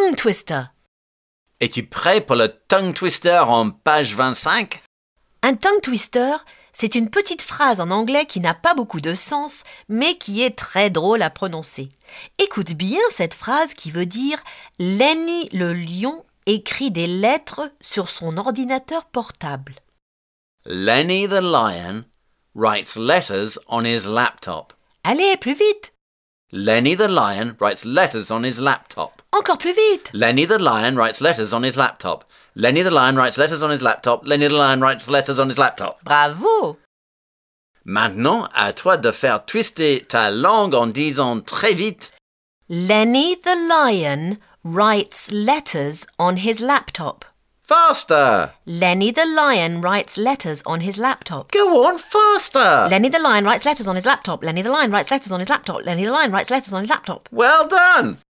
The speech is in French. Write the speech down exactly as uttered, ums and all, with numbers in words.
tongue twister. Es-tu prêt pour le tongue twister en page vingt-cinq? Un tongue twister, c'est une petite phrase en anglais qui n'a pas beaucoup de sens, mais qui est très drôle à prononcer. Écoute bien cette phrase qui veut dire « Lenny le lion écrit des lettres sur son ordinateur portable ». Lenny the lion writes letters on his laptop. Allez, plus vite! Lenny the lion writes letters on his laptop. Encore plus vite! Lenny the lion writes letters on his laptop. Lenny the lion writes letters on his laptop. Lenny the lion writes letters on his laptop. Bravo! Maintenant, à toi de faire twister ta langue en disant très vite Lenny the lion writes letters on his laptop. Faster! Lenny the lion writes letters on his laptop. Go on, faster! Lenny the lion writes letters on his laptop. Lenny the lion writes letters on his laptop. Lenny the lion writes letters on his laptop. Well done!